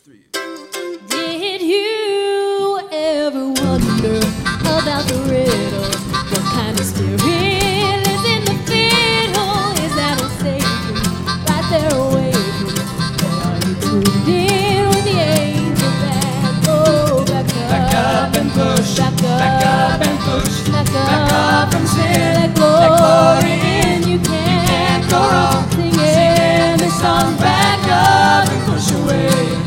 3. Did you ever wonder about the riddle? What kind of spirit lives in the fiddle? Is that old Satan right there waiting? Or are you tuned in with the angel band? Oh, back up and push, back up and push, back up from sin, let glory in. You can't go wrong singing this song. Back up and push away.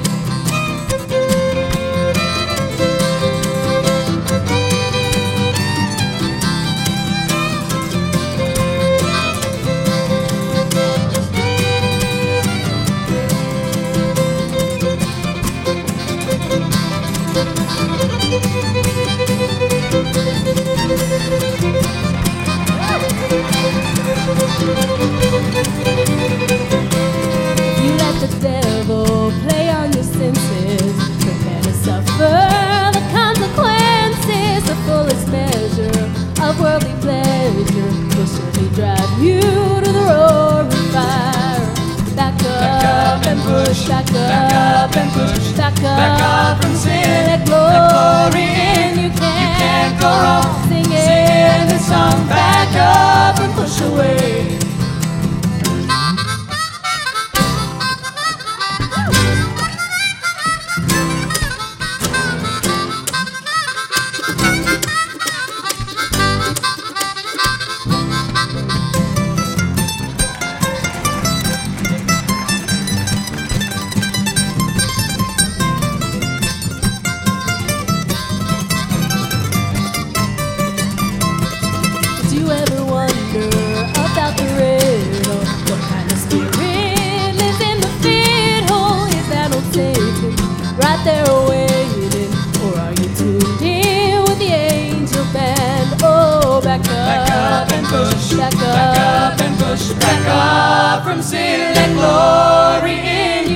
You let the devil play on your senses, prepare to suffer the consequences. The fullest measure of worldly pleasure will surely drive you to the roaring fire. Back up and push, back up and push, back up from sin, let glory in. You can't go wrong singing this song. Back up and push away. Did you ever wonder about the riddle? What kind of spirit lives in the fiddle? Is that old Satan right there waiting? Or are you tuned in with the angel band? Oh, back up and push, back up and push, back up from sin, let glory in.